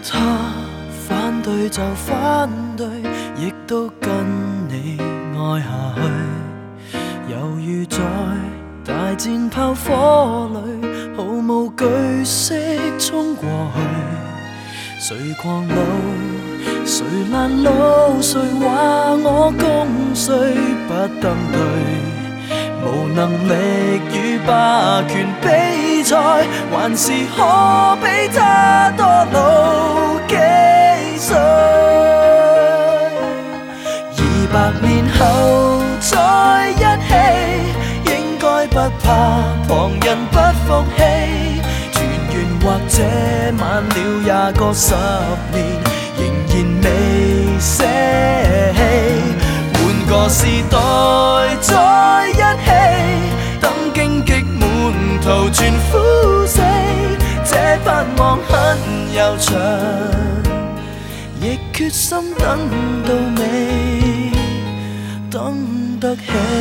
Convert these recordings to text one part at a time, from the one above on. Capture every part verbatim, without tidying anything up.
他反對就反對，亦都跟你愛下去，猶如在大戰炮火裏，毫無懼色衝過去。誰狂怒，誰攔路，誰話我功雖不登對，無能力與霸權比賽，還是可比他多老幾歲。二百年後再一起，應該不怕旁人不服氣。團圓或這晚了也個十年，仍然未捨棄。換個時代再一起，等荊棘滿途全枯死，這盼望很悠長，亦決心等到尾，等得起。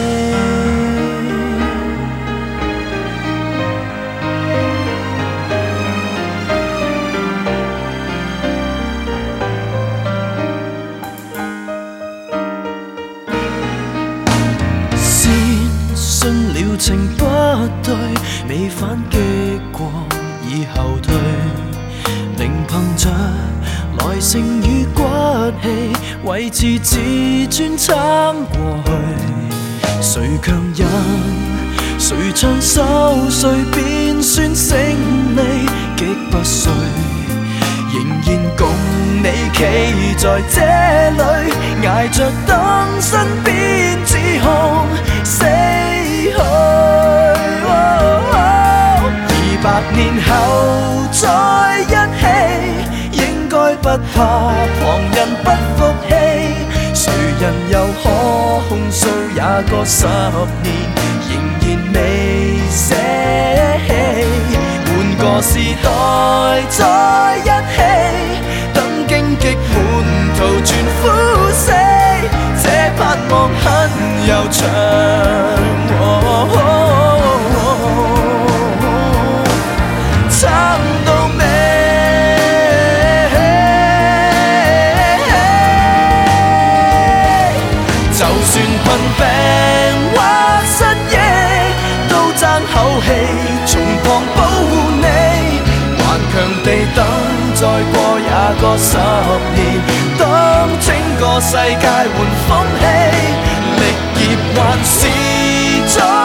情不對，未反擊過已後退，仍憑着耐性與骨氣，維持自尊撐過去。誰強忍，誰唱首，誰便算勝利，極不衰，仍然共你企在這裏，捱着等身邊指控死去。二百年後再一起，應該不怕旁人不服氣。誰人又可控訴也個十年，仍然未捨棄。換個時代再一起，等荊棘滿途全枯死，這盼望很悠長。哦哦撐到尾，就算困病或失憶，都爭口氣從旁保護你，頑強地等再過也個十年，當整個世界換風氣，力業還是在